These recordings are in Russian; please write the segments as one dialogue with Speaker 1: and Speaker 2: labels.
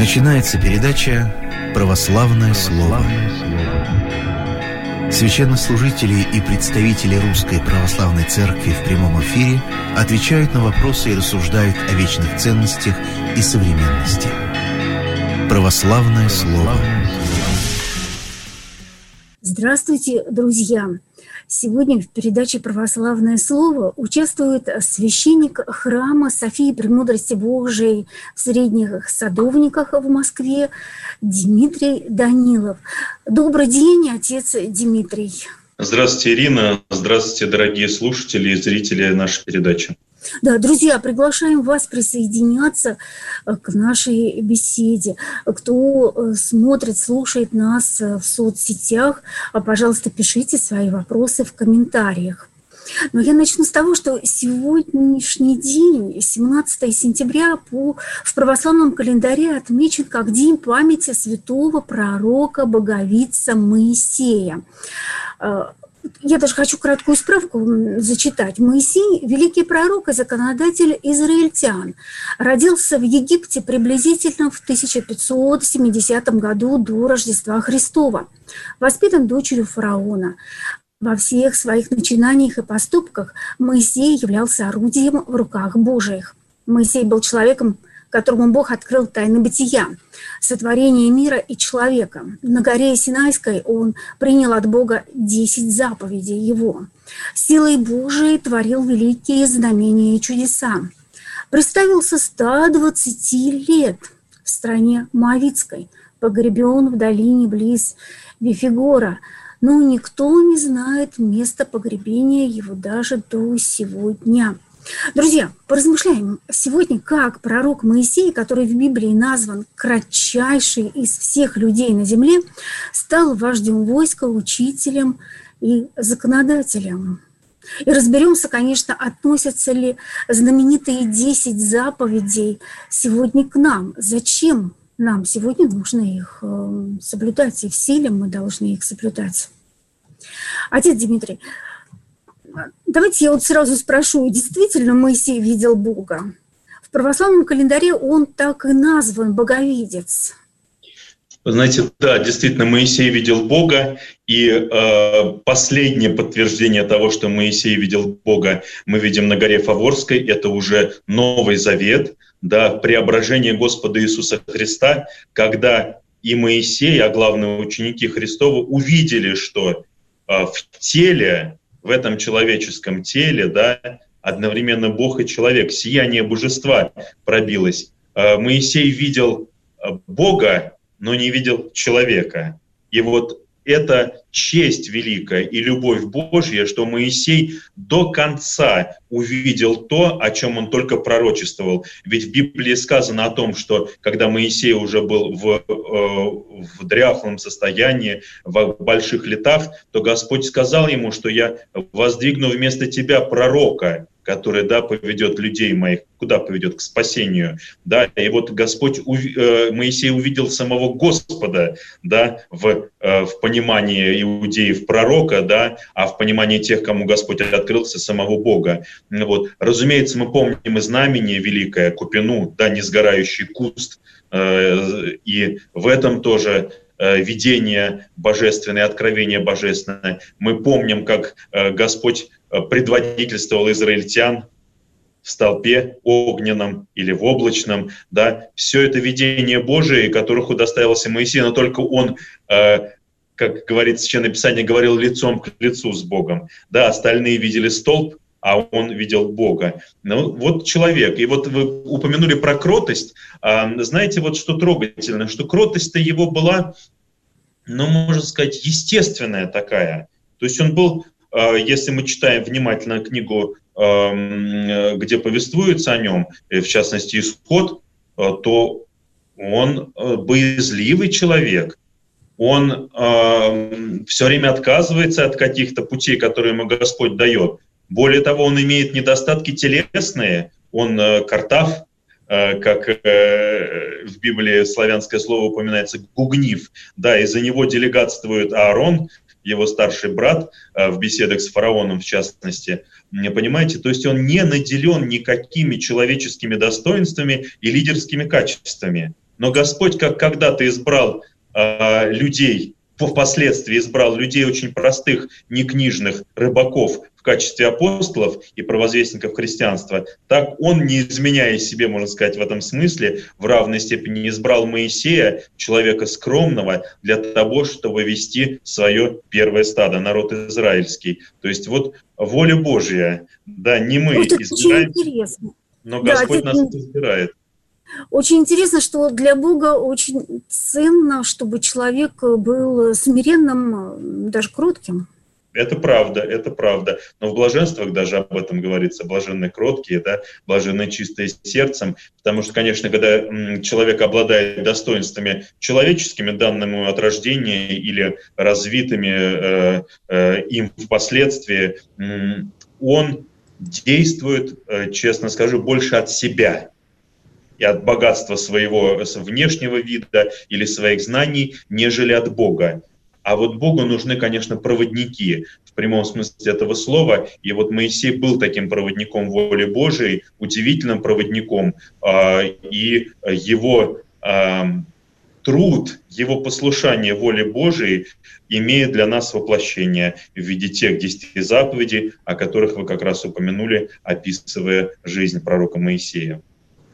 Speaker 1: Начинается передача «Православное слово». Священнослужители и представители Русской Православной Церкви в прямом эфире отвечают на вопросы и рассуждают о вечных ценностях и современности. «Православное слово».
Speaker 2: Здравствуйте, друзья! Сегодня в передаче «Православное слово» участвует священник храма Софии Премудрости Божией в Средних Садовниках в Москве Дмитрий Данилов. Добрый день, отец Дмитрий.
Speaker 3: Здравствуйте, Ирина. Здравствуйте, дорогие слушатели и зрители нашей передачи.
Speaker 2: Да, друзья, приглашаем вас присоединяться к нашей беседе. Кто смотрит, слушает нас в соцсетях, пожалуйста, пишите свои вопросы в комментариях. Но я начну с того, что сегодняшний день, 17 сентября, в православном календаре отмечен как День памяти святого пророка, боговидца Моисея. Я даже хочу краткую справку зачитать. Моисей – великий пророк и законодатель израильтян. Родился в Египте приблизительно в 1570 году до Рождества Христова. Воспитан дочерью фараона. Во всех своих начинаниях и поступках Моисей являлся орудием в руках Божиих. Моисей был человеком, которому Бог открыл тайны бытия, сотворения мира и человека. На горе Синайской он принял от Бога 10 заповедей его. Силой Божией творил великие знамения и чудеса. Представился 120 лет в стране Моавитской, погребен в долине близ Вифигора, но никто не знает места погребения его даже до сего дня. Друзья, поразмышляем сегодня, как пророк Моисей, который в Библии назван кратчайший из всех людей на земле, стал вождем войска, учителем и законодателем. И разберемся, конечно, относятся ли знаменитые 10 заповедей сегодня к нам. Зачем нам сегодня нужно их соблюдать, и в силе мы должны их соблюдать. Отец Дмитрий, давайте я сразу спрошу, действительно Моисей видел Бога? В православном календаре он так и назван «боговидец».
Speaker 3: Вы знаете, да, действительно, Моисей видел Бога, и последнее подтверждение того, что Моисей видел Бога, мы видим на горе Фаворской, это уже Новый Завет, да, преображение Господа Иисуса Христа, когда и Моисей, а главное ученики Христовы, увидели, что в теле, в этом человеческом теле, да, одновременно Бог и человек, сияние божества пробилось. Моисей видел Бога, но не видел человека. И вот это честь великая и любовь Божья, что Моисей до конца увидел то, о чем он только пророчествовал. Ведь в Библии сказано о том, что когда Моисей уже был в дряхлом состоянии, в больших летах, то Господь сказал ему, что я воздвигну вместо тебя пророка, который, да, поведет людей моих, куда поведет? К спасению. Да? И вот Моисей увидел самого Господа, да, в понимании иудеев пророка, да, а в понимании тех, кому Господь открылся, самого Бога. Вот. Разумеется, мы помним и знамение великое, купину, да, несгорающий куст, и в этом тоже видение божественное, откровение божественное. Мы помним, как Господь предводительствовал израильтян в столпе огненном или в облачном. Да. Все это видение Божие, которых удостоился Моисей, но только он, как говорит Священное Писание, говорил лицом к лицу с Богом. Да, остальные видели столб, а он видел Бога. Ну, вот человек. И вот вы упомянули про кротость. Знаете, вот что трогательно, что кротость-то его была, ну, можно сказать, естественная такая. То есть он был, если мы читаем внимательно книгу, где повествуется о нем, в частности «Исход», то он боязливый человек. Он все время отказывается от каких-то путей, которые ему Господь дает. Более того, он имеет недостатки телесные, он картав, как в Библии славянское слово упоминается, гугнив. Да, из-за него делегатствует Аарон, его старший брат, в беседах с фараоном в частности. Понимаете, то есть он не наделен никакими человеческими достоинствами и лидерскими качествами. Но Господь, как когда-то избрал людей, впоследствии избрал людей очень простых, некнижных рыбаков в качестве апостолов и провозвестников христианства, так Он, не изменяя себе, можно сказать, в этом смысле, в равной степени избрал Моисея, человека скромного, для того, чтобы вести свое первое стадо, народ израильский. То есть вот воля Божья, да, не мы избираем, но Господь нас избирает.
Speaker 2: Очень интересно, что для Бога очень ценно, чтобы человек был смиренным, даже кротким.
Speaker 3: Это правда, это правда. Но в блаженствах даже об этом говорится. Блаженные кроткие, да, блаженные чистые сердцем. Потому что, конечно, когда человек обладает достоинствами человеческими, данными от рождения или развитыми им впоследствии, он действует, честно скажу, больше от себя и от богатства своего внешнего вида или своих знаний, нежели от Бога. А вот Богу нужны, конечно, проводники в прямом смысле этого слова. И вот Моисей был таким проводником воли Божией, удивительным проводником. И его труд, его послушание воле Божией имеет для нас воплощение в виде тех 10 заповедей, о которых вы как раз упомянули, описывая жизнь пророка Моисея.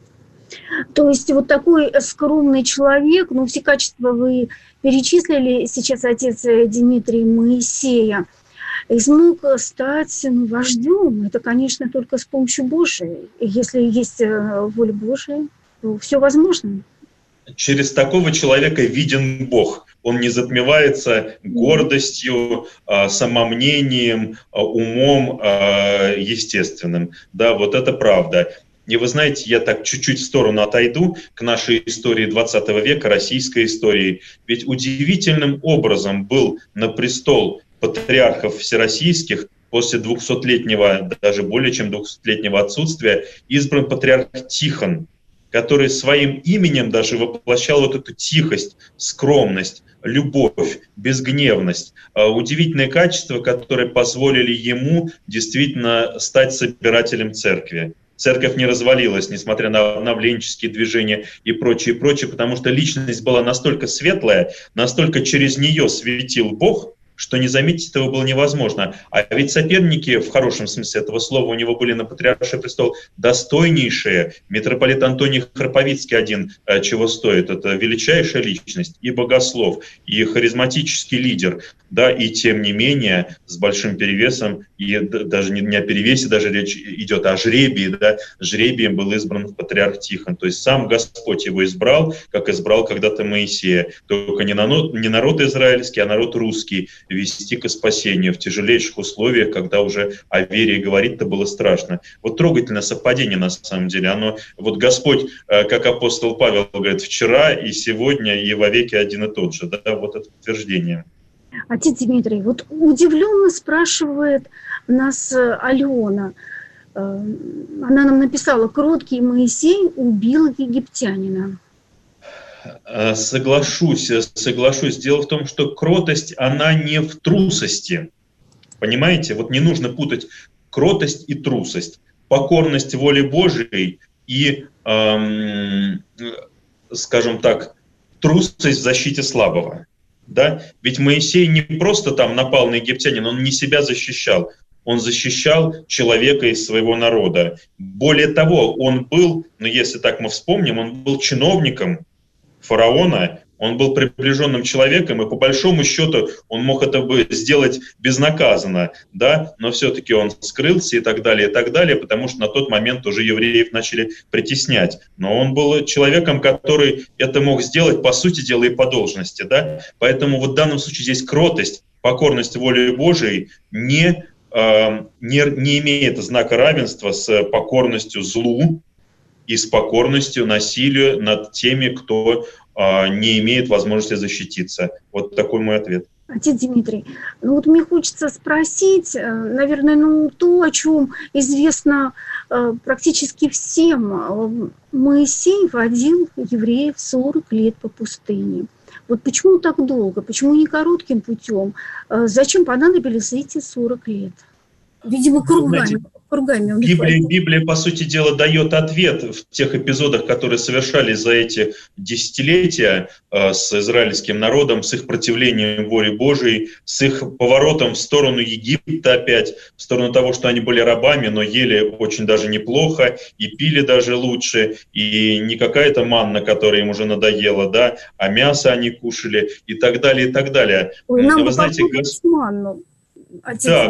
Speaker 2: То есть вот такой скромный человек, ну, все качества вы перечислили сейчас, отец Дмитрий, Моисея, и смог стать вождем. Это, конечно, только с помощью Божией. И если есть воля Божия, то все возможно.
Speaker 3: Через такого человека виден Бог. Он не затмевается гордостью, самомнением, умом естественным. Да, вот это правда. И вы знаете, я так чуть-чуть в сторону отойду к нашей истории 20 века, российской истории. Ведь удивительным образом был на престол патриархов всероссийских после 200-летнего, даже более чем 200-летнего отсутствия, избран патриарх Тихон, который своим именем даже воплощал вот эту тихость, скромность, любовь, безгневность, удивительные качества, которые позволили ему действительно стать собирателем церкви. Церковь не развалилась, несмотря на обновленческие движения и прочее, потому что личность была настолько светлая, настолько через нее светил Бог, что не заметить этого было невозможно. А ведь соперники, в хорошем смысле этого слова, у него были на патриарший престол достойнейшие. Митрополит Антоний Храповицкий один чего стоит. Это величайшая личность, и богослов, и харизматический лидер. Да, и тем не менее, с большим перевесом, и даже не о перевесе, даже речь идет о жребии, да, жребием был избран патриарх Тихон. То есть сам Господь его избрал, как избрал когда-то Моисея. Только не народ израильский, а народ русский вести к спасению в тяжелейших условиях, когда уже о вере говорить-то было страшно. Вот трогательное совпадение на самом деле. Оно, вот Господь, как апостол Павел говорит, вчера и сегодня и вовеки один и тот же. Да, вот это утверждение.
Speaker 2: Отец Дмитрий, вот удивленно спрашивает нас Алена. Она нам написала: кроткий Моисей убил египтянина.
Speaker 3: Соглашусь. Дело в том, что кротость, она не в трусости. Понимаете? Вот не нужно путать кротость и трусость. Покорность воле Божией и, скажем так, трусость в защите слабого. Да? Ведь Моисей не просто там напал на египтянин, он не себя защищал. Он защищал человека из своего народа. Более того, он был, ну если так мы вспомним, он был чиновником фараона, он был приближенным человеком, и по большому счету он мог это бы сделать безнаказанно, да, но все-таки он скрылся и так далее, потому что на тот момент уже евреев начали притеснять. Но он был человеком, который это мог сделать, по сути дела, и по должности, да, поэтому вот в данном случае здесь кротость, покорность воле Божией не имеет знака равенства с покорностью злу и с покорностью насилию над теми, кто не имеет возможности защититься. Вот такой мой ответ.
Speaker 2: Отец Дмитрий, ну вот мне хочется спросить, наверное, то, о чем известно практически всем. Моисей водил евреев 40 лет по пустыне. Вот почему так долго? Почему не коротким путем? Зачем понадобились эти 40 лет? Видимо, кругами
Speaker 3: Библия, по сути дела, дает ответ в тех эпизодах, которые совершались за эти десятилетия с израильским народом, с их противлением воле Божией, с их поворотом в сторону Египта опять, в сторону того, что они были рабами, но ели очень даже неплохо и пили даже лучше, и не какая-то манна, которая им уже надоела, да, а мясо они кушали и так далее, и так далее.
Speaker 2: Ой, нам вы знаете, манну.
Speaker 3: Да,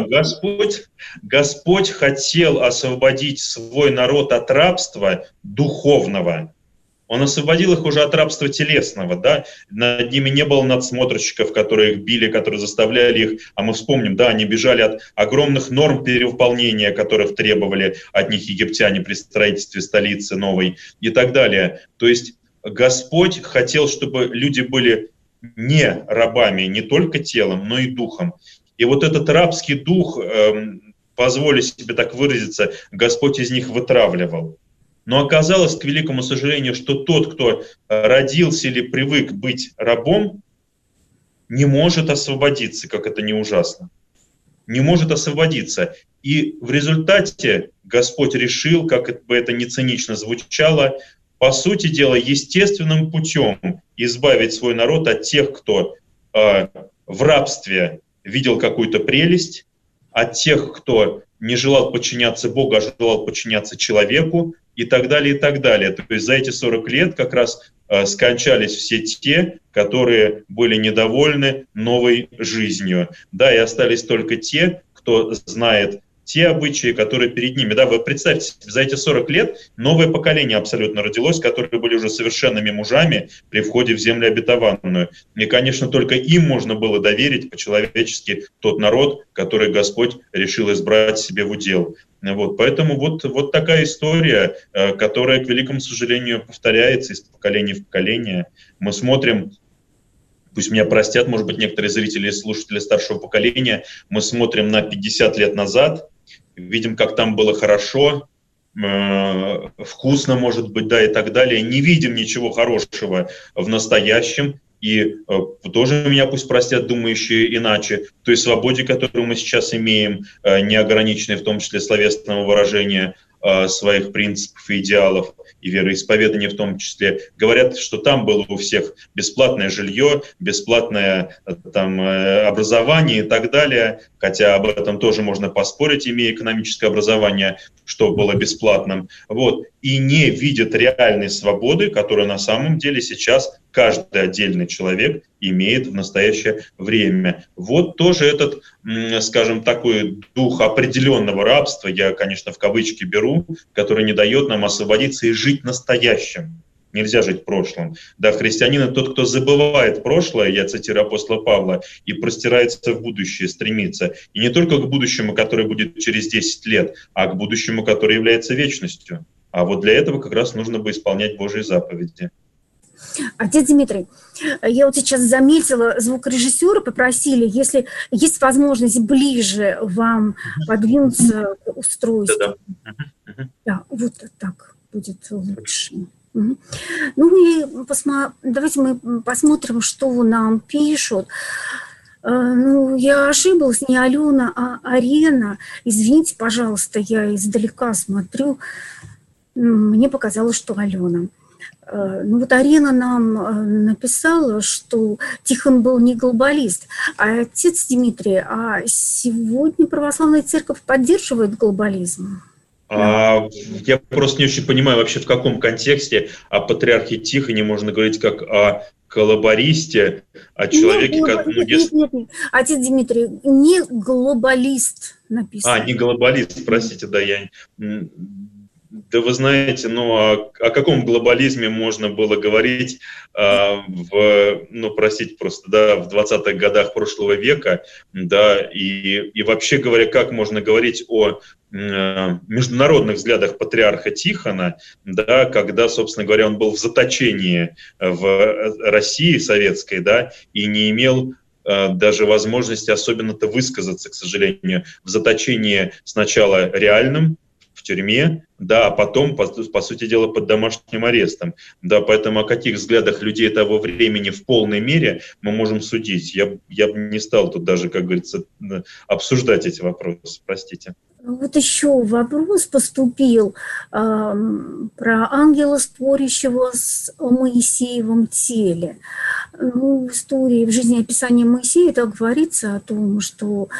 Speaker 3: Господь хотел освободить свой народ от рабства духовного. Он освободил их уже от рабства телесного, да, над ними не было надсмотрщиков, которые их били, которые заставляли их, а мы вспомним, да, они бежали от огромных норм перевыполнения, которых требовали от них египтяне при строительстве столицы новой и так далее. То есть Господь хотел, чтобы люди были не рабами, не только телом, но и духом. И вот этот рабский дух, позволю себе так выразиться, Господь из них вытравливал. Но оказалось, к великому сожалению, что тот, кто родился или привык быть рабом, не может освободиться, как это не ужасно. Не может освободиться. И в результате Господь решил, как бы это ни цинично звучало, по сути дела, естественным путем избавить свой народ от тех, кто в рабстве видел какую-то прелесть, от тех, кто не желал подчиняться Богу, а желал подчиняться человеку, и так далее, и так далее. То есть за эти 40 лет как раз скончались все те, которые были недовольны новой жизнью. Да, и остались только те, кто знает те обычаи, которые перед ними. Да, вы представьте, за эти 40 лет новое поколение абсолютно родилось, которые были уже совершенными мужами при входе в землю обетованную. И, конечно, только им можно было доверить по-человечески тот народ, который Господь решил избрать себе в удел. Вот, поэтому вот такая история, которая, к великому сожалению, повторяется из поколения в поколение. Мы смотрим, пусть меня простят, может быть, некоторые зрители и слушатели старшего поколения, мы смотрим на 50 лет назад, видим, как там было хорошо, вкусно, может быть, да, и так далее. Не видим ничего хорошего в настоящем. И тоже меня пусть простят думающие иначе, той свободе, которую мы сейчас имеем, неограниченной, в том числе словесного выражения своих принципов и идеалов, и вероисповедания в том числе. Говорят, что там было у всех бесплатное жилье, бесплатное там образование и так далее, хотя об этом тоже можно поспорить, имея экономическое образование, что было бесплатным. Вот. И не видят реальной свободы, которую на самом деле сейчас каждый отдельный человек имеет в настоящее время. Вот тоже этот, скажем, такой дух определенного рабства, я, конечно, в кавычки беру, который не дает нам освободиться и жить настоящим. Нельзя жить прошлым. Да, христианин — это тот, кто забывает прошлое, я цитирую апостола Павла, и простирается в будущее, стремится. И не только к будущему, которое будет через 10 лет, а к будущему, которое является вечностью. А вот для этого как раз нужно бы исполнять Божьи заповеди.
Speaker 2: Отец Дмитрий, я вот сейчас заметила, звукорежиссера попросили, если есть возможность ближе вам подвинуться к устройству. Да, вот так будет лучше. Ну и давайте мы посмотрим, что нам пишут. Ну, я ошиблась, не Алена, а Арена. Извините, пожалуйста, я издалека смотрю. Мне показалось, что Алена. Ну вот Арена нам написала, что Тихон был не глобалист. А отец Дмитрий, а сегодня православная церковь поддерживает глобализм?
Speaker 3: Я просто не очень понимаю вообще, в каком контексте о патриархе Тихоне можно говорить как о коллабористе, о человеке,
Speaker 2: нет. Отец Дмитрий, не глобалист написано.
Speaker 3: Не глобалист, простите, да, Да вы знаете, о каком глобализме можно было говорить простите, просто, да, в 20-х годах прошлого века, да, и вообще говоря, как можно говорить о международных взглядах патриарха Тихона, да, когда, собственно говоря, он был в заточении в России советской, да, и не имел даже возможности особенно-то высказаться, к сожалению, в заточении сначала реальном, в тюрьме, да, а потом, по сути дела, под домашним арестом. Да, поэтому о каких взглядах людей того времени в полной мере мы можем судить. Я бы не стал тут даже, как говорится, обсуждать эти вопросы, простите.
Speaker 2: Вот еще вопрос поступил про ангела, спорящего с Моисеевом теле. Ну, в истории, в жизнеописании Моисея так говорится о том, что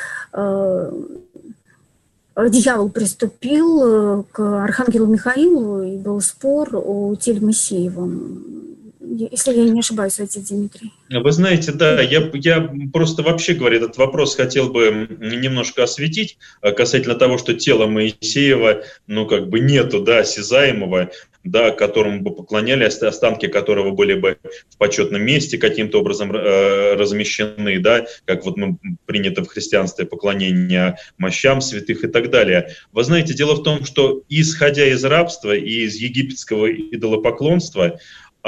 Speaker 2: дьявол приступил к архангелу Михаилу, и был спор о теле Моисеевом. Если я не ошибаюсь, отец Дмитрий.
Speaker 3: Вы знаете, да, я просто вообще, говоря, этот вопрос хотел бы немножко осветить касательно того, что тело Моисеева, ну, как бы нету, да, осязаемого, да, которому бы поклонялись, останки которого были бы в почетном месте каким-то образом размещены, да, как вот принято в христианстве поклонение мощам святых и так далее. Вы знаете, дело в том, что исходя из рабства и из египетского идолопоклонства,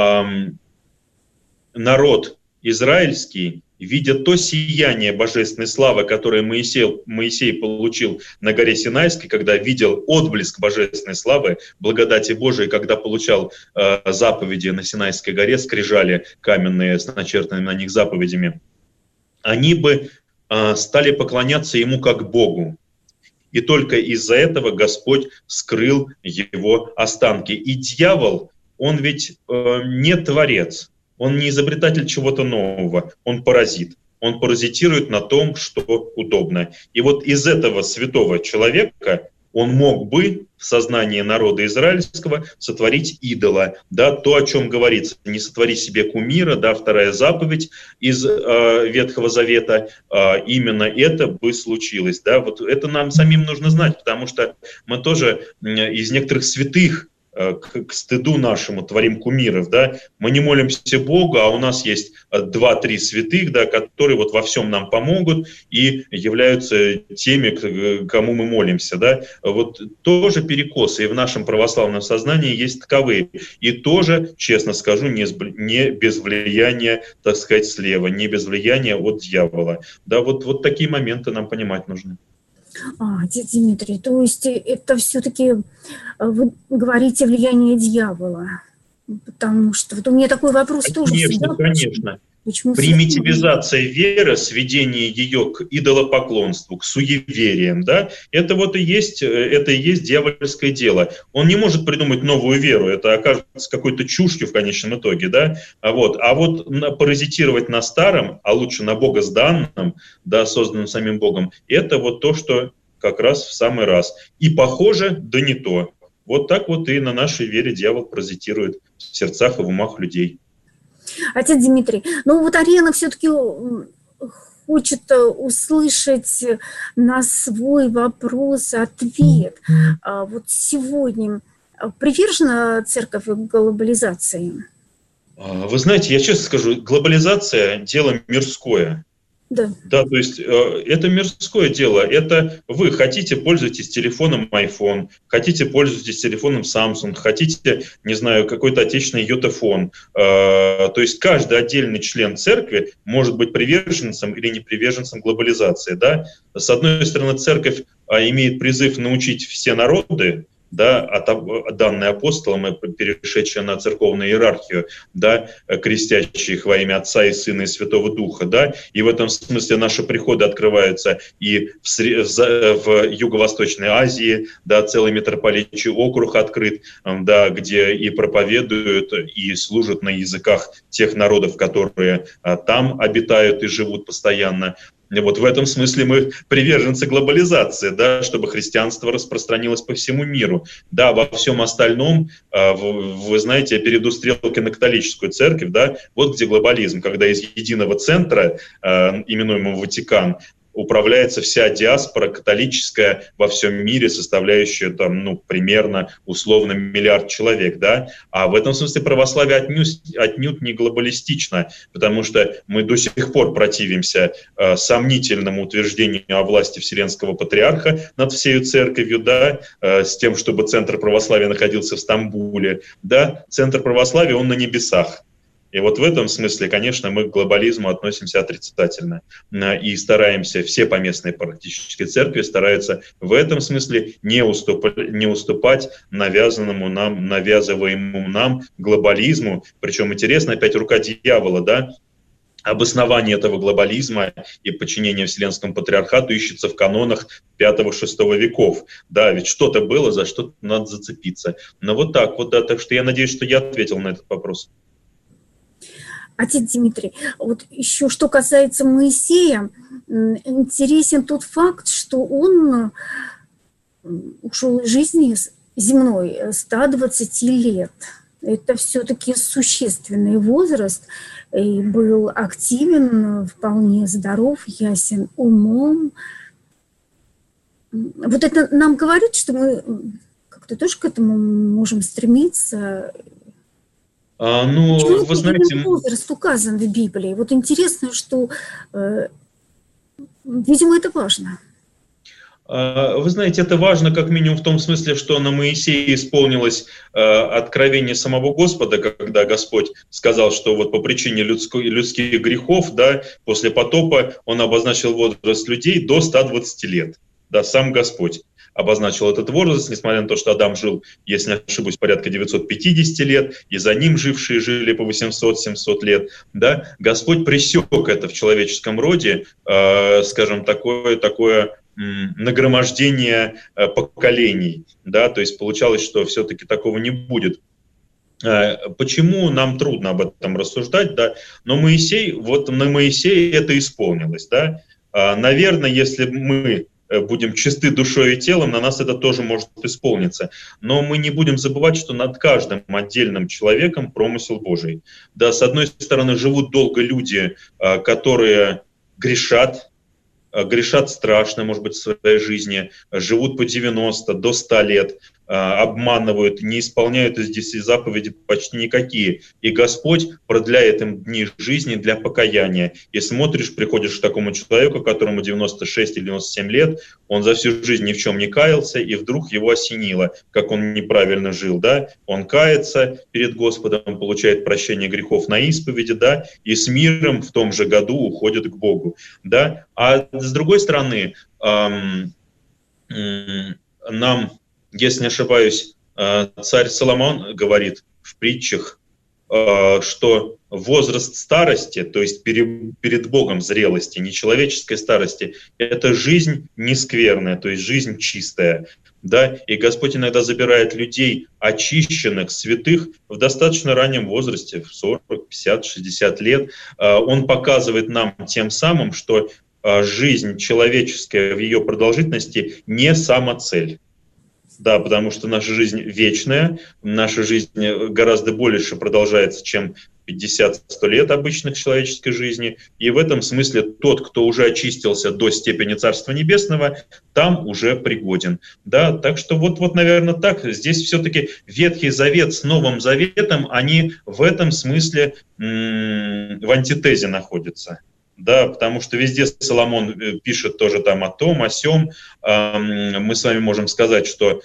Speaker 3: народ израильский, видя то сияние божественной славы, которое Моисей получил на горе Синайской, когда видел отблеск божественной славы, благодати Божией, когда получал заповеди на Синайской горе, скрижали каменные с начертанными на них заповедями, они бы стали поклоняться ему как Богу. И только из-за этого Господь скрыл его останки. И дьявол, он ведь не творец, он не изобретатель чего-то нового, он паразит. Он паразитирует на том, что удобно. И вот из этого святого человека он мог бы в сознании народа израильского сотворить идола. Да, то, о чем говорится, не сотвори себе кумира, да, вторая заповедь из Ветхого Завета, именно это бы случилось. Да, вот это нам самим нужно знать, потому что мы тоже из некоторых святых к стыду нашему творим кумиров, да, мы не молимся Богу, а у нас есть 2-3 святых, да, которые вот во всем нам помогут и являются теми, кому мы молимся, да, вот тоже перекосы и в нашем православном сознании есть таковые, и тоже, честно скажу, не без влияния, так сказать, слева, не без влияния от дьявола, да, вот такие моменты нам понимать нужны.
Speaker 2: Отец Дмитрий, то есть это все-таки вы говорите влияние дьявола, потому что вот у меня такой вопрос тоже.
Speaker 3: Конечно. Примитивизация веры, сведение ее к идолопоклонству, к суевериям, да, это вот и есть дьявольское дело. Он не может придумать новую веру, это окажется какой-то чушью в конечном итоге, да, а вот паразитировать на старом, а лучше на богозданном, да, созданном самим Богом, это вот то, что как раз в самый раз. И похоже, да не то. Вот так вот и на нашей вере дьявол паразитирует в сердцах и в умах людей.
Speaker 2: Отец Дмитрий, ну вот Арена все-таки хочет услышать на свой вопрос ответ. Вот сегодня привержена церковь глобализации?
Speaker 3: Вы знаете, я честно скажу, глобализация – дело мирское. Да, то есть это мирское дело. Это вы хотите, пользуйтесь телефоном iPhone, хотите, пользуйтесь телефоном Samsung, хотите, не знаю, какой-то отечественный йотафон. То есть каждый отдельный член церкви может быть приверженцем или не приверженцем глобализации. Да? С одной стороны, церковь имеет призыв научить все народы, да, данные апостолам, перешедшие на церковную иерархию, да, крестящие их во имя Отца и Сына и Святого Духа, да, и в этом смысле наши приходы открываются и в Юго-Восточной Азии, да, целый митрополитчий округ открыт, да, где и проповедуют, и служат на языках тех народов, которые там обитают и живут постоянно. Вот в этом смысле мы приверженцы глобализации, да, чтобы христианство распространилось по всему миру. Да, во всем остальном, вы знаете, я перейду стрелки на католическую церковь, да, вот где глобализм, когда из единого центра, именуемого Ватикан, управляется вся диаспора католическая во всем мире, составляющая там, ну, примерно условно 1 миллиард человек, да, а в этом смысле православие отнюдь не глобалистично, потому что мы до сих пор противимся сомнительному утверждению о власти Вселенского Патриарха над всей церковью, да, с тем, чтобы центр православия находился в Стамбуле, да, центр православия, он на небесах. И вот в этом смысле, конечно, мы к глобализму относимся отрицательно. И стараемся, все поместные практически церкви стараются в этом смысле не уступать навязываемому нам глобализму. Причем интересно, опять рука дьявола, да? Обоснование этого глобализма и подчинения Вселенскому патриархату ищется в канонах 5-6 веков. Да, ведь что-то было, за что надо зацепиться. Но вот так вот, да, так что я надеюсь, что я ответил на этот вопрос.
Speaker 2: Отец Дмитрий, вот еще что касается Моисея, интересен тот факт, что он ушел из жизни земной 120 лет. Это все-таки существенный возраст, и был активен, вполне здоров, ясен умом. Вот это нам говорит, что мы как-то тоже к этому можем стремиться.
Speaker 3: Вы знаете,
Speaker 2: возраст указан в Библии. Вот интересно, что, видимо, это важно.
Speaker 3: Вы знаете, это важно как минимум в том смысле, что на Моисее исполнилось откровение самого Господа, когда Господь сказал, что вот по причине людских грехов, да, после потопа он обозначил возраст людей до 120 лет. Да, сам Господь обозначил этот возраст, несмотря на то, что Адам жил, если не ошибусь, порядка 950 лет, и за ним жившие жили по 800-700 лет. Да? Господь пресек это в человеческом роде, скажем, такое нагромождение поколений. Да? То есть получалось, что все-таки такого не будет. Почему нам трудно об этом рассуждать, да? Но на Моисее это исполнилось. Да? Наверное, если мы будем чисты душой и телом, на нас это тоже может исполниться. Но мы не будем забывать, что над каждым отдельным человеком промысел Божий. Да, с одной стороны, живут долго люди, которые грешат страшно, может быть, в своей жизни, живут по 90, до 100 лет, обманывают, не исполняют из 10 заповедей почти никакие. И Господь продляет им дни жизни для покаяния. И смотришь, приходишь к такому человеку, которому 96 или 97 лет, он за всю жизнь ни в чем не каялся, и вдруг его осенило, как он неправильно жил. Да? Он кается перед Господом, он получает прощение грехов на исповеди, да? И с миром в том же году уходит к Богу. Да? А с другой стороны, нам, если не ошибаюсь, царь Соломон говорит в притчах, что возраст старости, то есть перед Богом зрелости, не человеческой старости, это жизнь нескверная, то есть жизнь чистая. Да? И Господь иногда забирает людей, очищенных, святых, в достаточно раннем возрасте, в 40, 50, 60 лет. Он показывает нам тем самым, что жизнь человеческая в ее продолжительности не самоцель. Да, потому что наша жизнь вечная, наша жизнь гораздо больше продолжается, чем 50-100 лет обычных человеческой жизни. И в этом смысле тот, кто уже очистился до степени Царства Небесного, там уже пригоден. Да, так что вот, наверное, так. Здесь все-таки Ветхий Завет с Новым Заветом, они в этом смысле в антитезе находятся. Да, потому что везде Соломон пишет тоже там о том, о сём. Мы с вами можем сказать, что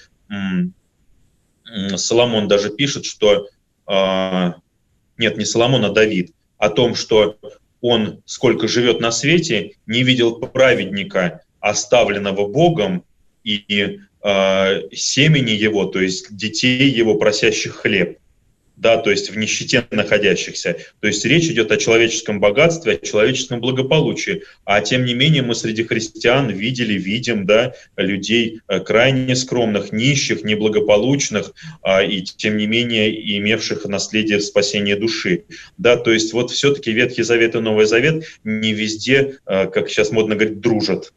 Speaker 3: Соломон даже пишет, что... Нет, не Соломон, а Давид. О том, что он, сколько живет на свете, не видел праведника, оставленного Богом, и семени его, то есть детей его, просящих хлеб. Да, то есть в нищете находящихся. То есть речь идет о человеческом богатстве, о человеческом благополучии. А тем не менее мы среди христиан видим, да, людей крайне скромных, нищих, неблагополучных, и тем не менее имевших наследие спасения души. Да, то есть вот все-таки Ветхий Завет и Новый Завет не везде, как сейчас модно говорить, дружат.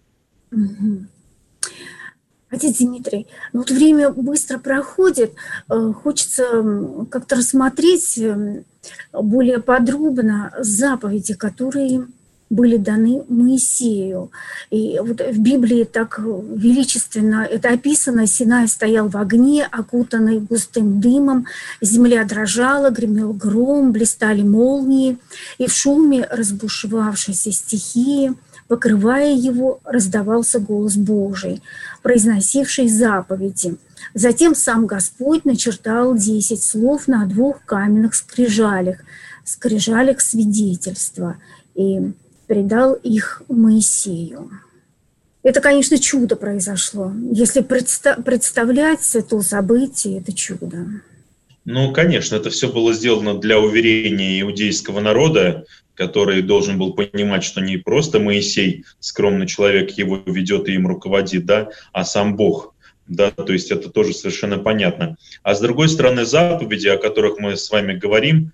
Speaker 2: Отец Дмитрий, вот время быстро проходит, хочется как-то рассмотреть более подробно заповеди, которые были даны Моисею. И вот в Библии так величественно это описано: Синай стоял в огне, окутанный густым дымом, земля дрожала, гремел гром, блистали молнии, и в шуме разбушевавшейся стихии, покрывая его, раздавался голос Божий, произносивший заповеди. Затем сам Господь начертал 10 слов на 2 каменных скрижалях, скрижалях свидетельства и передал их Моисею. Это, конечно, чудо произошло. Если представлять то событие, это чудо.
Speaker 3: Ну, конечно, это все было сделано для уверения иудейского народа, который должен был понимать, что не просто Моисей, скромный человек, его ведет и им руководит, да, а сам Бог. Да, то есть это тоже совершенно понятно. А с другой стороны, заповеди, о которых мы с вами говорим,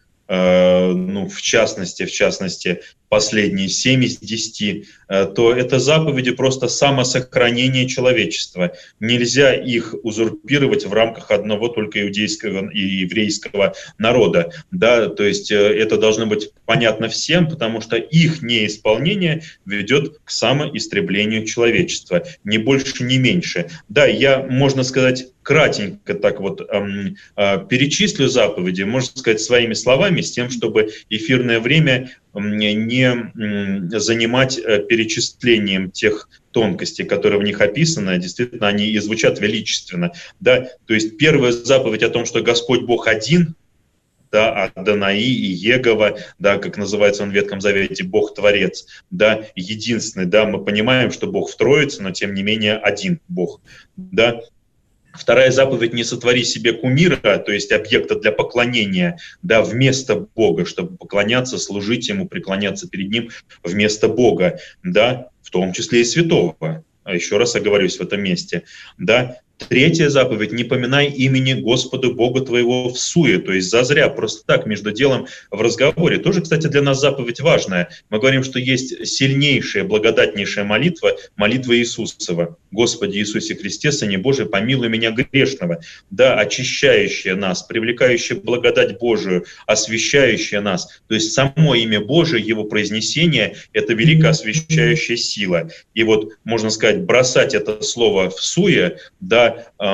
Speaker 3: в частности, последние 7 из 10, то это заповеди просто самосохранения человечества. Нельзя их узурпировать в рамках одного только иудейского и еврейского народа. Да? То есть это должно быть понятно всем, потому что их неисполнение ведет к самоистреблению человечества. Ни больше, ни меньше. Да, я, можно сказать, кратенько так вот перечислю заповеди, можно сказать, своими словами, с тем, чтобы эфирное время не занимать перечислением тех тонкостей, которые в них описаны. Действительно, они и звучат величественно. Да? То есть первая заповедь о том, что Господь Бог один, да, Адонаи и Егова, да, как называется он в Ветхом Завете, Бог-творец, да, единственный, да, мы понимаем, что Бог в Троице, но тем не менее один Бог, да. Вторая заповедь: не сотвори себе кумира, то есть объекта для поклонения, да, вместо Бога, чтобы поклоняться, служить Ему, преклоняться перед Ним вместо Бога, да, в том числе и святого. Еще раз оговорюсь в этом месте, да. Третья заповедь: не поминай имени Господа Бога твоего всуе, то есть зазря, просто так, между делом в разговоре. Тоже, кстати, для нас заповедь важная. Мы говорим, что есть сильнейшая, благодатнейшая молитва, молитва Иисусова. Господи Иисусе Христе, Сыне Божий, помилуй меня грешного. Да, очищающая нас, привлекающая благодать Божию, освящающая нас. То есть само имя Божие, его произнесение — это великая освящающая сила. И вот, можно сказать, бросать это слово всуе, да,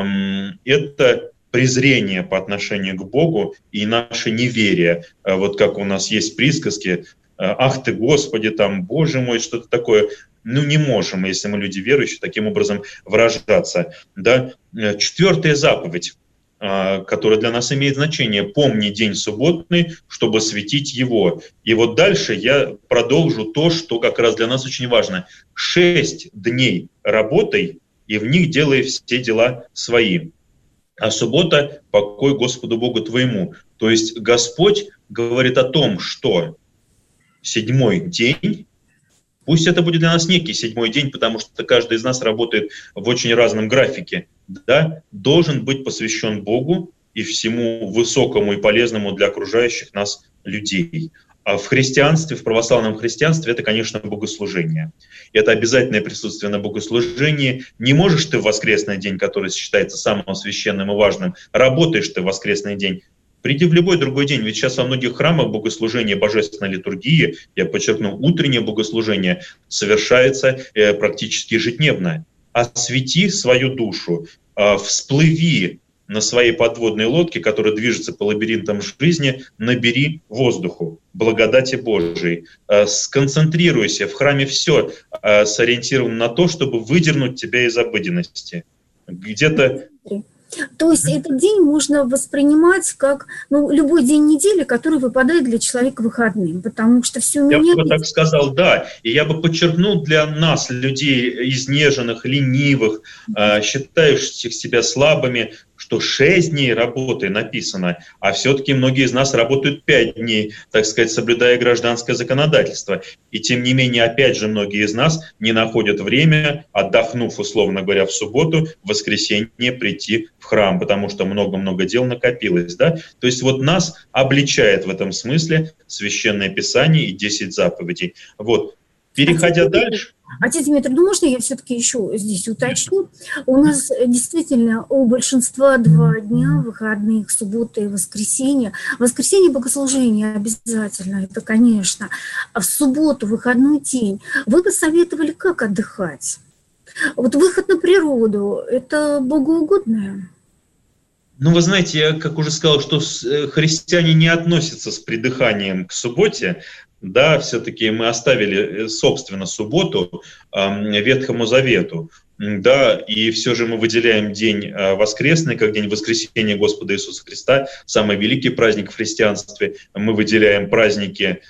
Speaker 3: это презрение по отношению к Богу и наше неверие. Вот как у нас есть присказки: «Ах ты, Господи, там, Боже мой», что-то такое. Ну, не можем, если мы люди верующие, таким образом выражаться. Да? Четвертая заповедь, которая для нас имеет значение: «Помни день субботний, чтобы светить его». И вот дальше я продолжу то, что как раз для нас очень важно. 6 дней работай, и в них делай все дела свои. А суббота — покой Господу Богу твоему. То есть Господь говорит о том, что 7-й день, пусть это будет для нас некий 7-й день, потому что каждый из нас работает в очень разном графике, да, должен быть посвящен Богу и всему высокому и полезному для окружающих нас людей. А в христианстве, в православном христианстве, это, конечно, богослужение. Это обязательное присутствие на богослужении. Не можешь ты в воскресный день, который считается самым священным и важным, работаешь ты в воскресный день, приди в любой другой день. Ведь сейчас во многих храмах богослужение божественной литургии, я подчеркну, утреннее богослужение, совершается практически ежедневно. Освети свою душу, всплыви на своей подводной лодке, которая движется по лабиринтам жизни, набери воздуху, благодати Божией. Сконцентрируйся. В храме все сориентировано на то, чтобы выдернуть тебя из обыденности. Где-то...
Speaker 2: То есть этот день можно воспринимать как любой день недели, который выпадает для человека выходным, потому что все меняется.
Speaker 3: Я бы так сказал, да. И я бы подчеркнул для нас, людей изнеженных, ленивых, считающих себя слабыми, что 6 дней работы написано, а все-таки многие из нас работают 5 дней, так сказать, соблюдая гражданское законодательство. И тем не менее, опять же, многие из нас не находят время, отдохнув, условно говоря, в субботу, в воскресенье прийти в храм, потому что много-много дел накопилось. Да? То есть вот нас обличает в этом смысле Священное Писание и 10 заповедей. Вот. Переходя дальше...
Speaker 2: Отец Дмитрий, можно я все-таки еще здесь уточню? У нас действительно у большинства 2 дня выходных, суббота и воскресенье. В воскресенье богослужение обязательно, это конечно. А в субботу, выходной день, вы бы советовали, как отдыхать? Вот выход на природу, это богоугодное?
Speaker 3: Ну, вы знаете, я, как уже сказал, что христиане не относятся с придыханием к субботе. Да, все-таки мы оставили, собственно, субботу Ветхому Завету. да, и все же мы выделяем день воскресный, как день воскресения Господа Иисуса Христа, самый великий праздник в христианстве. Мы выделяем праздники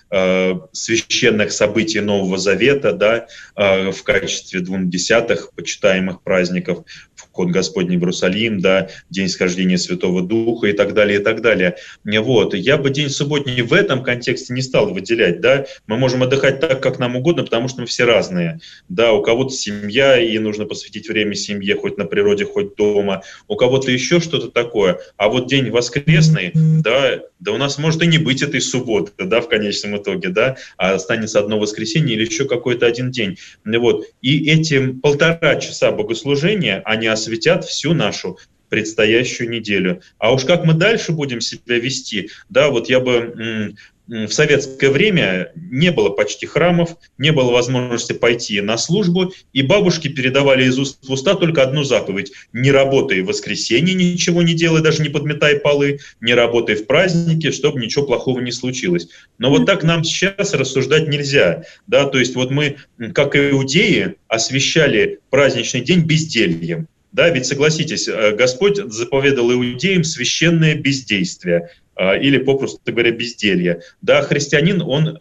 Speaker 3: священных событий Нового Завета, да, в качестве 20 почитаемых праздников, вход Господний в Иерусалим, да, день схождения Святого Духа и так далее, и так далее. Вот. Я бы день субботний в этом контексте не стал выделять, да. Мы можем отдыхать так, как нам угодно, потому что мы все разные. Да, у кого-то семья, и нужно посвятить время семье, хоть на природе, хоть дома. У кого-то еще что-то такое. А вот день воскресный, да у нас может и не быть этой субботы, да, в конечном итоге, да, а останется одно воскресенье или еще какой-то один день. Вот. И эти 1,5 часа богослужения, они осветят всю нашу предстоящую неделю. А уж как мы дальше будем себя вести, да, вот я бы... В советское время не было почти храмов, не было возможности пойти на службу, и бабушки передавали из уст в уста только одну заповедь: не работай в воскресенье, ничего не делай, даже не подметай полы, не работай в праздники, чтобы ничего плохого не случилось. Но вот так нам сейчас рассуждать нельзя. Да? То есть вот мы, как иудеи, освящали праздничный день бездельем. Да, ведь согласитесь, Господь заповедал иудеям священное бездействие, или, попросту говоря, безделье. Да, христианин, он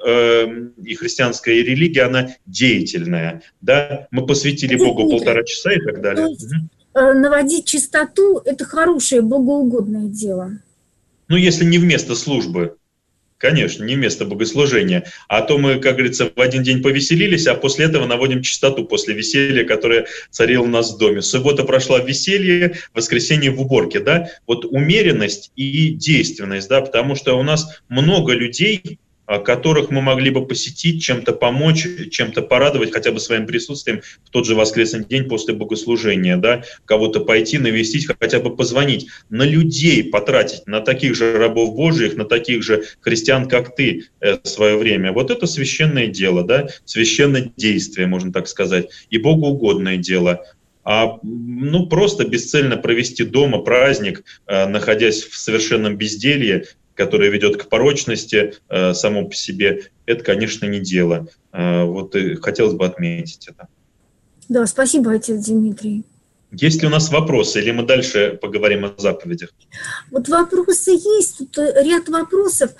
Speaker 3: и христианская религия, она деятельная. Да? Мы посвятили Богу 1,5 часа и так далее.
Speaker 2: Наводить чистоту – это хорошее, богоугодное дело.
Speaker 3: Ну, если не вместо службы. Конечно, не вместо богослужения. А то мы, как говорится, в один день повеселились, а после этого наводим чистоту после веселья, которое царило у нас в доме. Суббота прошла в веселье, воскресенье в уборке. Да? Вот умеренность и действенность, да, потому что у нас много людей, которых мы могли бы посетить, чем-то помочь, чем-то порадовать, хотя бы своим присутствием в тот же воскресный день после богослужения, да, кого-то пойти, навестить, хотя бы позвонить, на людей потратить, на таких же рабов Божьих, на таких же христиан, как ты, в свое время. Вот это священное дело, да, священное действие, можно так сказать, и богоугодное дело. А просто бесцельно провести дома праздник, находясь в совершенном безделье, которое ведет к порочности само по себе, это, конечно, не дело. Вот хотелось бы отметить это.
Speaker 2: Да, спасибо, отец Дмитрий.
Speaker 3: Есть ли у нас вопросы, или мы дальше поговорим о заповедях?
Speaker 2: Вот вопросы есть, тут ряд вопросов,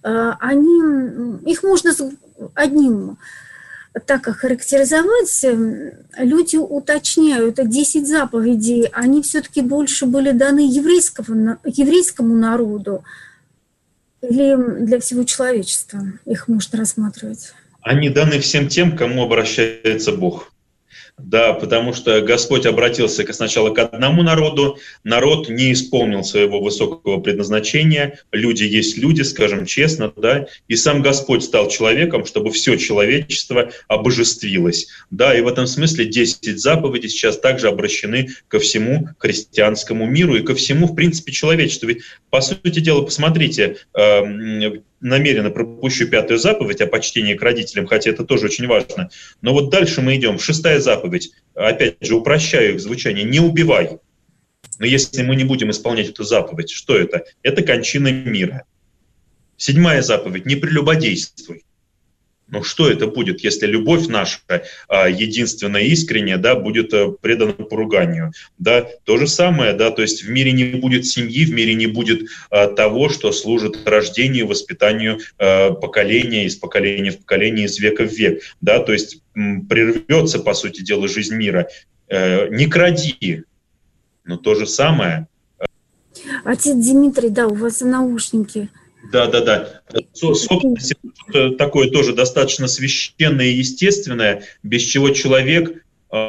Speaker 2: их можно одним так охарактеризовать. Люди уточняют, 10 заповедей, они все-таки больше были даны еврейскому народу, или для всего человечества их можно рассматривать?
Speaker 3: Они даны всем тем, кому обращается Бог. Да, потому что Господь обратился сначала к одному народу, народ не исполнил своего высокого предназначения, люди есть люди, скажем честно, да, и сам Господь стал человеком, чтобы все человечество обожествилось. Да, и в этом смысле 10 заповедей сейчас также обращены ко всему христианскому миру и ко всему, в принципе, человечеству. Ведь, по сути дела, посмотрите, намеренно пропущу 5-ю заповедь о почтении к родителям, хотя это тоже очень важно. Но вот дальше мы идем. 6-я заповедь, опять же, упрощаю их звучание: не убивай. Но если мы не будем исполнять эту заповедь, что это? Это кончина мира. 7-я заповедь, не прелюбодействуй. Ну что это будет, если любовь наша единственная, искренняя, да, будет предана поруганию? Да, то же самое, да, то есть в мире не будет семьи, в мире не будет того, что служит рождению, воспитанию поколения, из поколения в поколение, из века в век. Да, то есть прервется, по сути дела, жизнь мира. Не кради, но то же самое.
Speaker 2: Отец Дмитрий, да, у вас наушники.
Speaker 3: Да. Собственность — такое тоже достаточно священное и естественное, без чего человек,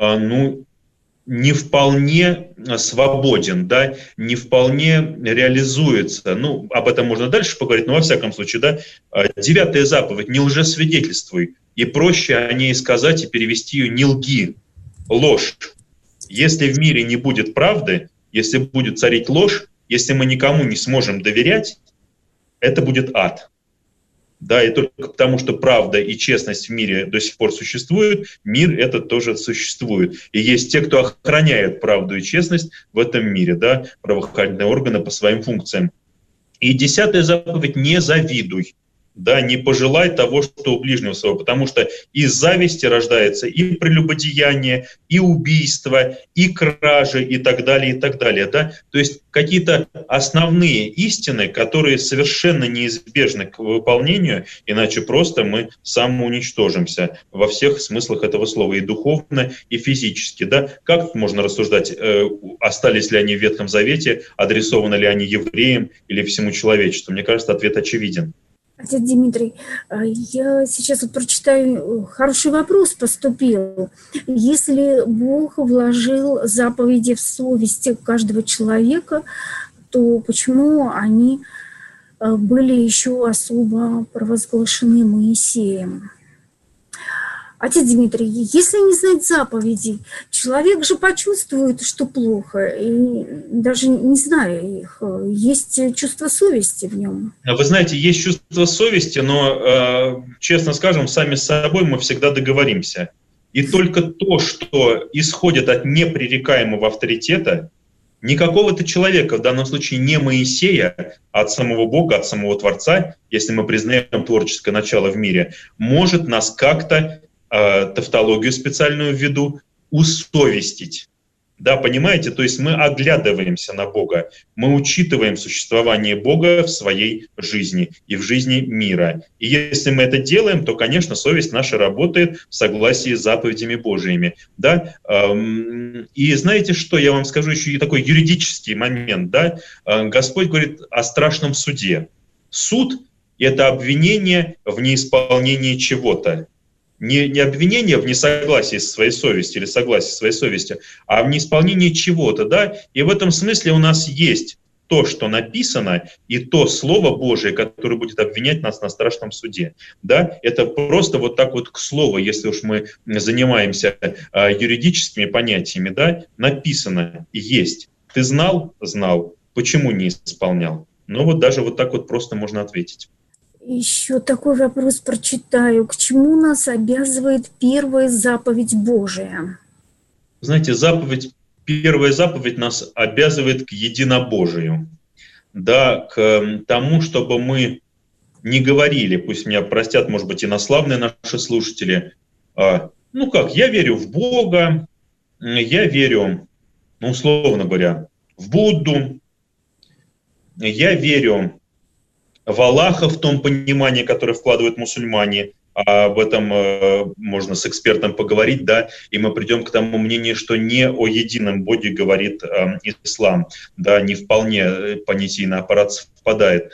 Speaker 3: не вполне свободен, да, не вполне реализуется. Об этом можно дальше поговорить, но во всяком случае, да. 9-я заповедь — не лжесвидетельствуй. И проще о ней сказать и перевести ее: не лги, ложь. Если в мире не будет правды, если будет царить ложь, если мы никому не сможем доверять, это будет ад. Да, и только потому, что правда и честность в мире до сих пор существуют, мир этот тоже существует. И есть те, кто охраняет правду и честность в этом мире, да, правоохранительные органы по своим функциям. И 10-я заповедь — не завидуй. Да, не пожелай того, что у ближнего своего, потому что из зависти рождается и прелюбодеяние, и убийство, и кражи, и так далее, и так далее. Да? То есть какие-то основные истины, которые совершенно неизбежны к выполнению, иначе просто мы самоуничтожимся во всех смыслах этого слова, и духовно, и физически. Да? Как можно рассуждать, остались ли они в Ветхом Завете, адресованы ли они евреям или всему человечеству? Мне кажется, ответ очевиден.
Speaker 2: Отец Дмитрий, я сейчас вот прочитаю, хороший вопрос поступил. Если Бог вложил заповеди в совесть каждого человека, то почему они были еще особо провозглашены Моисеем? Отец Дмитрий, если не знать заповедей, человек же почувствует, что плохо, и даже не зная их, есть чувство совести в нем.
Speaker 3: Вы знаете, есть чувство совести, но, честно скажем, сами с собой мы всегда договоримся. И только то, что исходит от непререкаемого авторитета, не какого-то человека, в данном случае не Моисея, а от самого Бога, от самого Творца, если мы признаем творческое начало в мире, может нас как-то, тавтологию специальную введу, усовестить. Да, понимаете? То есть мы оглядываемся на Бога, мы учитываем существование Бога в своей жизни и в жизни мира. И если мы это делаем, то, конечно, совесть наша работает в согласии с заповедями Божьими. Да? И знаете что, я вам скажу еще и такой юридический момент. Да? Господь говорит о страшном суде. Суд — это обвинение в неисполнении чего-то. Не обвинение в несогласии со своей совестью или согласии со своей совестью, а в неисполнении чего-то, да. И в этом смысле у нас есть то, что написано, и то Слово Божие, которое будет обвинять нас на страшном суде. Да? Это просто вот так вот к слову, если уж мы занимаемся юридическими понятиями, да, написано и есть. Ты знал? Знал. Почему не исполнял? Ну вот даже вот так вот просто можно ответить.
Speaker 2: Еще такой вопрос прочитаю. К чему нас обязывает первая заповедь Божия?
Speaker 3: Знаете, первая заповедь нас обязывает к единобожию. Да, к тому, чтобы мы не говорили, пусть меня простят, может быть, инославные наши слушатели, я верю в Бога, я верю, условно говоря, в Будду, я верю в Аллаха в том понимании, которое вкладывают мусульмане. Об этом можно с экспертом поговорить, да, и мы придем к тому мнению, что не о едином Боге говорит ислам, да, не вполне понятийный аппарат совпадает.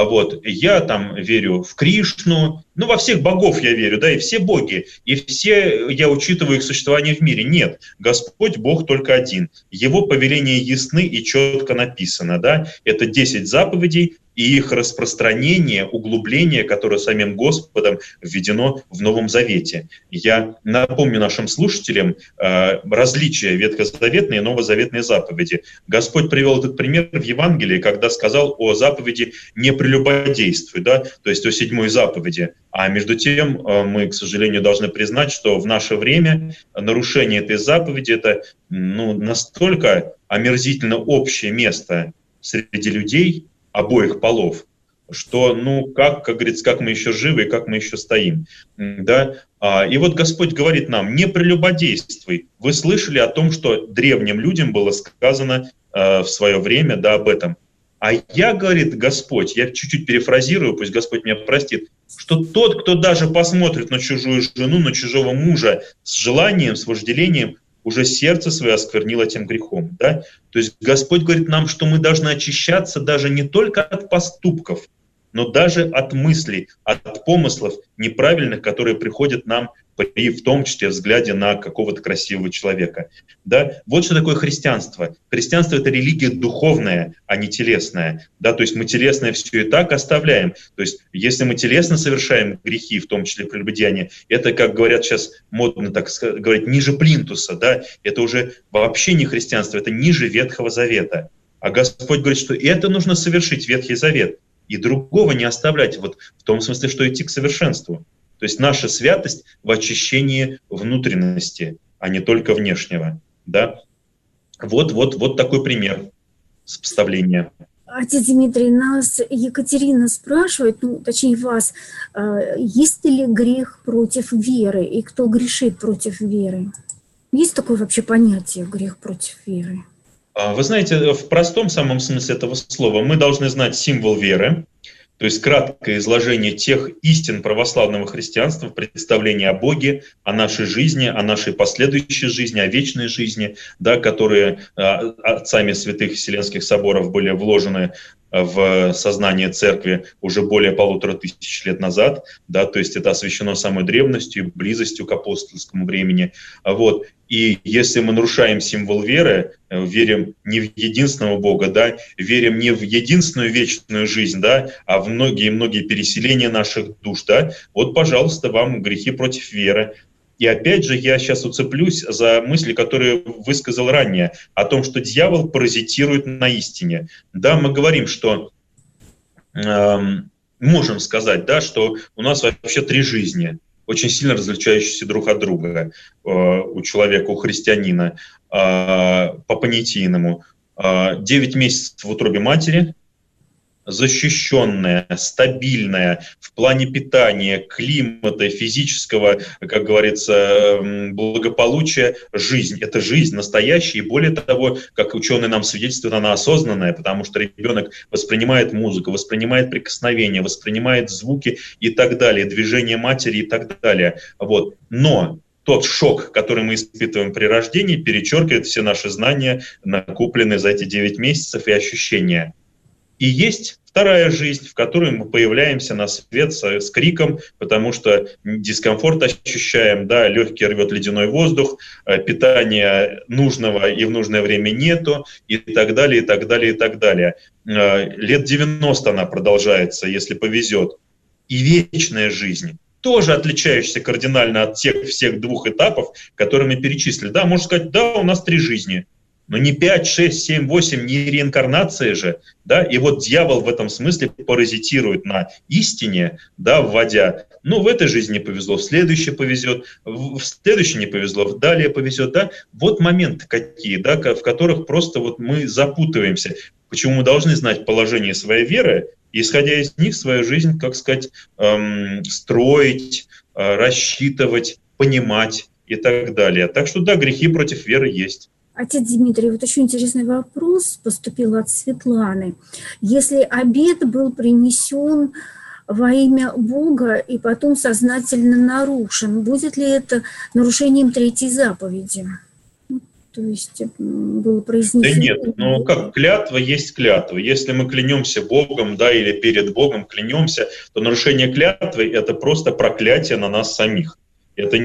Speaker 3: Я там верю в Кришну, во всех богов я верю, да, и все боги, и все, я учитываю их существование в мире. Нет, Господь Бог только один. Его повеления ясны и четко написано, да, это 10 заповедей, и их распространение, углубление, которое самим Господом введено в Новом Завете. Я напомню нашим слушателям различия ветхозаветной и новозаветной заповеди. Господь привел этот пример в Евангелии, когда сказал о заповеди «не прелюбодействуй», да, то есть о 7-й заповеди. А между тем мы, к сожалению, должны признать, что в наше время нарушение этой заповеди — это настолько омерзительно общее место среди людей обоих полов, что, как говорится, как мы еще живы и как мы еще стоим. Да? И вот Господь говорит нам: не прелюбодействуй. Вы слышали о том, что древним людям было сказано в свое время, да, об этом. А я, говорит Господь, я чуть-чуть перефразирую, пусть Господь меня простит, что тот, кто даже посмотрит на чужую жену, на чужого мужа с желанием, с вожделением, уже сердце свое осквернил этим грехом. Да? То есть Господь говорит нам, что мы должны очищаться даже не только от поступков, но даже от мыслей, от помыслов неправильных, которые приходят нам при, в том числе, взгляде на какого-то красивого человека. Да? Вот что такое христианство. Христианство — это религия духовная, а не телесная. Да? То есть мы телесное все и так оставляем. То есть если мы телесно совершаем грехи, в том числе прелюбодеяние, это, как говорят сейчас модно так говорить, ниже плинтуса. Да? Это уже вообще не христианство, это ниже Ветхого Завета. А Господь говорит, что это нужно совершить, Ветхий Завет, и другого не оставлять, вот в том смысле, что идти к совершенству. То есть наша святость в очищении внутренности, а не только внешнего. Да? Вот такой пример сопоставления.
Speaker 2: Отец Дмитрий, нас Екатерина спрашивает, ну, точнее вас, есть ли грех против веры и кто грешит против веры? Есть такое вообще понятие грех против веры?
Speaker 3: Вы знаете, в простом самом смысле этого слова мы должны знать символ веры, то есть краткое изложение тех истин православного христианства, представление о Боге, о нашей жизни, о нашей последующей жизни, о вечной жизни, да, которые отцами святых Вселенских соборов были вложены в сознание церкви уже более 1500 лет назад, да, то есть это освящено самой древностью, близостью к апостольскому времени. Вот. И если мы нарушаем символ веры, верим не в единственного Бога, да, верим не в единственную вечную жизнь, да, а в многие-многие переселения наших душ, да, вот, пожалуйста, вам грехи против веры. И опять же, я сейчас уцеплюсь за мысли, которые высказал ранее, о том, что дьявол паразитирует на истине. Да, мы говорим, что можем сказать, да, что у нас вообще 3 жизни, очень сильно различающиеся друг от друга у человека, у христианина, по понятийному. 9 месяцев в утробе матери, защищенная, стабильная в плане питания, климата, физического, как говорится, благополучия жизнь. Это жизнь настоящая, и более того, как ученые нам свидетельствуют, она осознанная, потому что ребенок воспринимает музыку, воспринимает прикосновения, воспринимает звуки и так далее, движение матери и так далее. Вот. Но тот шок, который мы испытываем при рождении, перечеркивает все наши знания, накопленные за эти 9 месяцев, и ощущения. И есть вторая жизнь, в которой мы появляемся на свет с криком, потому что дискомфорт ощущаем, да, легкий рвет ледяной воздух, питания нужного и в нужное время нету, и так далее, и так далее, и так далее. Лет 90 она продолжается, если повезет. И вечная жизнь, тоже отличающаяся кардинально от тех всех 2 этапов, которые мы перечислили. Да, можно сказать, да, у нас 3 жизни. Но не 5, 6, 7, 8, не реинкарнация же, да, и вот дьявол в этом смысле паразитирует на истине, да, вводя, ну, в этой жизни не повезло, в следующей повезет, в следующей не повезло, далее повезет, да, вот моменты какие, да, в которых просто вот мы запутываемся, почему мы должны знать положение своей веры, и, исходя из них, свою жизнь, как сказать, строить, рассчитывать, понимать и так далее. Так что, да, грехи против веры есть.
Speaker 2: Отец Дмитрий, вот еще интересный вопрос поступил от Светланы. Если обет был принесен во имя Бога и потом сознательно нарушен, будет ли это нарушением 3-й заповеди? То есть было произнесено...
Speaker 3: Да нет, ну как, клятва есть клятва. Если мы клянемся Богом, да, или перед Богом клянемся, то нарушение клятвы – это просто проклятие на нас самих. Это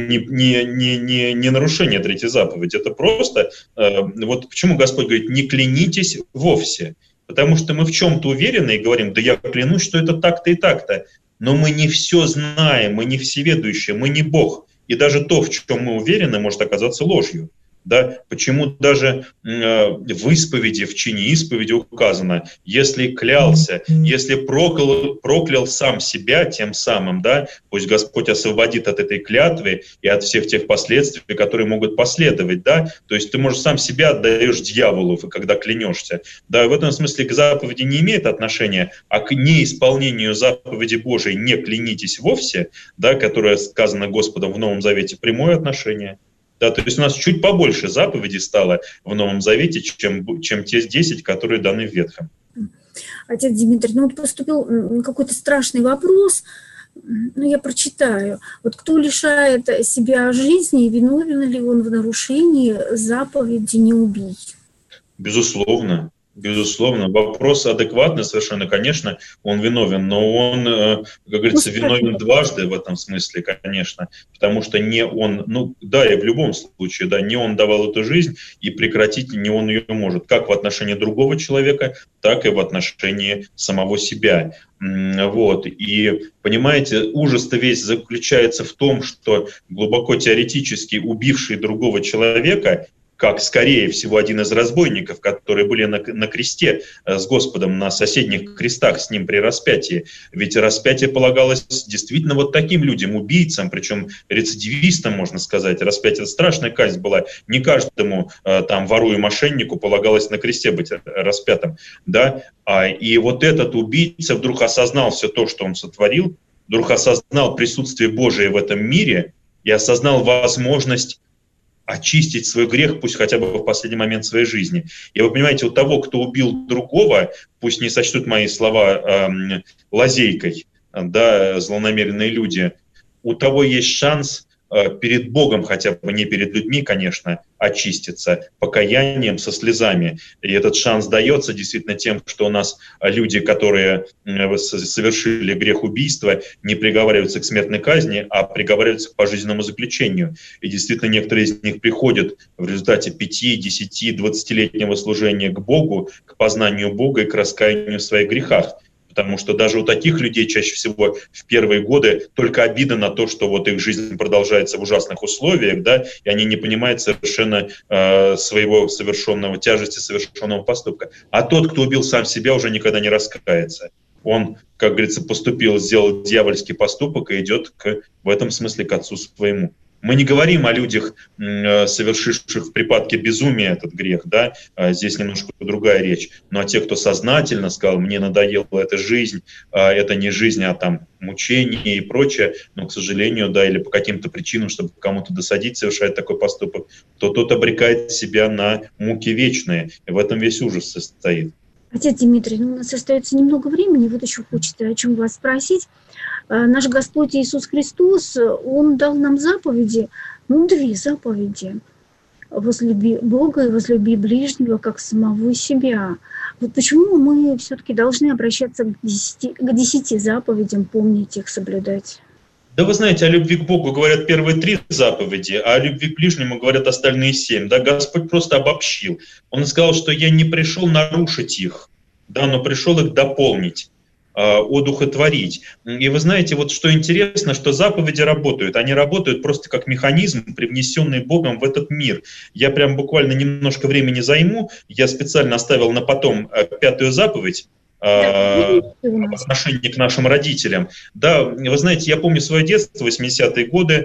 Speaker 3: не нарушение 3-й заповеди, это просто, вот почему Господь говорит, не клянитесь вовсе, потому что мы в чем-то уверены и говорим, да я клянусь, что это так-то и так-то, но мы не все знаем, мы не всеведущие, мы не Бог, и даже то, в чем мы уверены, может оказаться ложью. Да, почему даже в исповеди, в чине исповеди указано, если клялся, если проклял сам себя тем самым, да, пусть Господь освободит от этой клятвы и от всех тех последствий, которые могут последовать, да, то есть ты, может, сам себя отдаешь дьяволу, когда клянешься, да, в этом смысле к заповеди не имеет отношения, а к неисполнению заповеди Божией не клянитесь вовсе, да, которая сказана Господом в Новом Завете, прямое отношение. Да, то есть у нас чуть побольше заповедей стало в Новом Завете, чем те 10, которые даны в Ветхом.
Speaker 2: Отец Дмитрий, ну вот поступил какой-то страшный вопрос, ну я прочитаю. Вот кто лишает себя жизни, виновен ли он в нарушении заповеди «не убий»?
Speaker 3: Безусловно. Безусловно, вопрос адекватный совершенно, конечно, он виновен, но он, как говорится, виновен дважды в этом смысле, конечно, потому что не он, ну да, и в любом случае, да, не он давал эту жизнь, и прекратить не он ее может, как в отношении другого человека, так и в отношении самого себя. Вот. И, понимаете, ужас-то весь заключается в том, что глубоко теоретически убивший другого человека, как, скорее всего, один из разбойников, которые были на кресте с Господом, на соседних крестах с ним при распятии. Ведь распятие полагалось действительно вот таким людям, убийцам, причем рецидивистам, можно сказать. Распятие — страшная казнь была. Не каждому там вору и мошеннику полагалось на кресте быть распятым. Да? И вот этот убийца вдруг осознал все то, что он сотворил, вдруг осознал присутствие Божие в этом мире и осознал возможность очистить свой грех, пусть хотя бы в последний момент своей жизни. И вы понимаете, у того, кто убил другого, пусть не сочтут мои слова лазейкой, да, злонамеренные люди, у того есть шанс перед Богом, хотя бы не перед людьми, конечно, очиститься покаянием, со слезами. И этот шанс дается действительно тем, что у нас люди, которые совершили грех убийства, не приговариваются к смертной казни, а приговариваются к пожизненному заключению. И действительно некоторые из них приходят в результате 5, 10, 20-летнего служения к Богу, к познанию Бога и к раскаянию в своих грехах. Потому что даже у таких людей чаще всего в первые годы только обида на то, что вот их жизнь продолжается в ужасных условиях, да, и они не понимают совершенно своего совершенного, тяжести совершенного поступка. А тот, кто убил сам себя, уже никогда не раскается. Он, как говорится, сделал дьявольский поступок и идет в этом смысле к отцу своему. Мы не говорим о людях, совершивших в припадке безумия этот грех, да? Здесь немножко другая речь. Но те, кто сознательно сказал, мне надоела эта жизнь, это не жизнь, а там мучение и прочее, но, к сожалению, да, или по каким-то причинам, чтобы кому-то досадить, совершает такой поступок, то тот обрекает себя на муки вечные. И в этом весь ужас состоит.
Speaker 2: Отец Дмитрий, у нас остается немного времени, вот еще хочется о чем вас спросить. Наш Господь Иисус Христос, Он дал нам заповеди, 2 заповеди. Возлюби Бога и возлюби ближнего, как самого себя. Вот почему мы все-таки должны обращаться к 10 заповедям, помнить их, соблюдать?
Speaker 3: Да вы знаете, о любви к Богу говорят первые 3 заповеди, а о любви к ближнему говорят остальные 7. Да, Господь просто обобщил. Он сказал, что я не пришел нарушить их, да, но пришел их дополнить, одухотворить. И вы знаете, вот что интересно, что заповеди работают. Они работают просто как механизм, привнесенный Богом в этот мир. Я прям буквально немножко времени займу. Я специально оставил на потом 5-ю заповедь, в отношении к нашим родителям. Да, вы знаете, я помню свое детство, 80-е годы,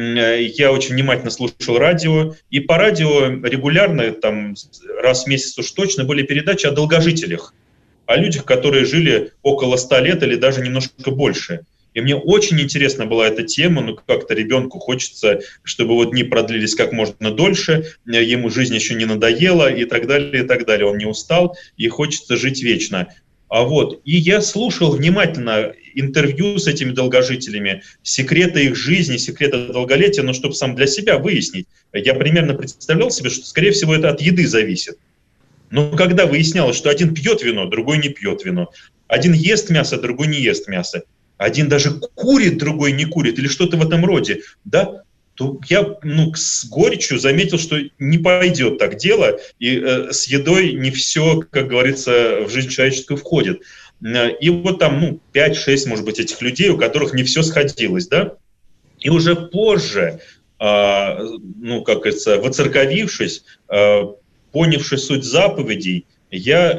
Speaker 3: я очень внимательно слушал радио, и по радио регулярно, там, раз в месяц уж точно, были передачи о долгожителях, о людях, которые жили около 100 лет или даже немножко больше. И мне очень интересна была эта тема, ну как-то ребенку хочется, чтобы вот дни продлились как можно дольше, ему жизнь еще не надоела и так далее, и так далее. Он не устал и хочется жить вечно. И я слушал внимательно интервью с этими долгожителями, секреты их жизни, секреты долголетия, но чтобы сам для себя выяснить. Я примерно представлял себе, что, скорее всего, это от еды зависит. Но когда выяснялось, что один пьет вино, другой не пьет вино, один ест мясо, другой не ест мясо, один даже курит, другой не курит, или что-то в этом роде, да, то я с горечью заметил, что не пойдет так дело, и с едой не все, как говорится, в жизнь человеческую входит. И вот там 5-6, может быть, этих людей, у которых не все сходилось, да, и уже позже, как говорится, воцерковившись, понявши суть заповедей, я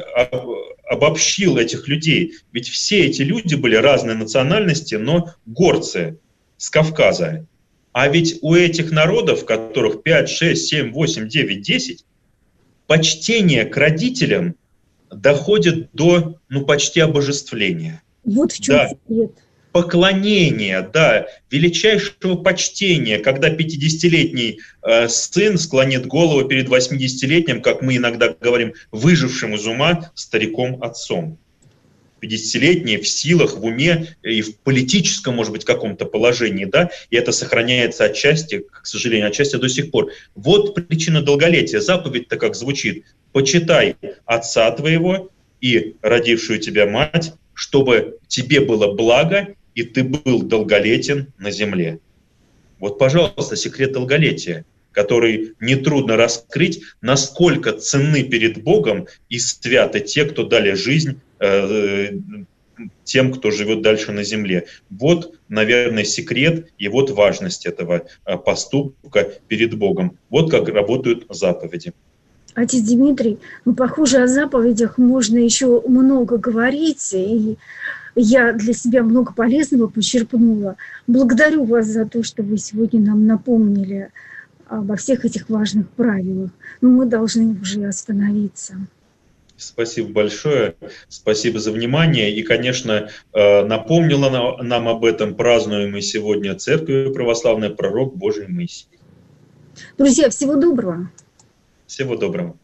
Speaker 3: обобщил этих людей. Ведь все эти люди были разной национальности, но горцы с Кавказа. А ведь у этих народов, которых 5, 6, 7, 8, 9, 10, почтение к родителям доходит до почти обожествления.
Speaker 2: Вот в чем секрет.
Speaker 3: Поклонение, да, величайшего почтения, когда 50-летний сын склонит голову перед 80-летним, как мы иногда говорим, выжившим из ума стариком-отцом. 50-летний в силах, в уме и в политическом, может быть, каком-то положении, да, и это сохраняется отчасти, к сожалению, отчасти до сих пор. Вот причина долголетия. Заповедь-то как звучит: «Почитай отца твоего и родившую тебя мать, чтобы тебе было благо, и ты был долголетен на земле». Вот, пожалуйста, секрет долголетия, который нетрудно раскрыть, насколько ценны перед Богом и святы те, кто дали жизнь тем, кто живет дальше на земле. Вот, наверное, секрет и вот важность этого поступка перед Богом. Вот как работают заповеди.
Speaker 2: Отец Дмитрий, похоже, о заповедях можно еще много говорить, и я для себя много полезного почерпнула. Благодарю вас за то, что вы сегодня нам напомнили обо всех этих важных правилах. Но мы должны уже остановиться.
Speaker 3: Спасибо большое, спасибо за внимание. И, конечно, напомнила нам об этом празднуемый сегодня Церковью Православной пророк Божий Моисей.
Speaker 2: Друзья, всего доброго.
Speaker 3: Всего доброго.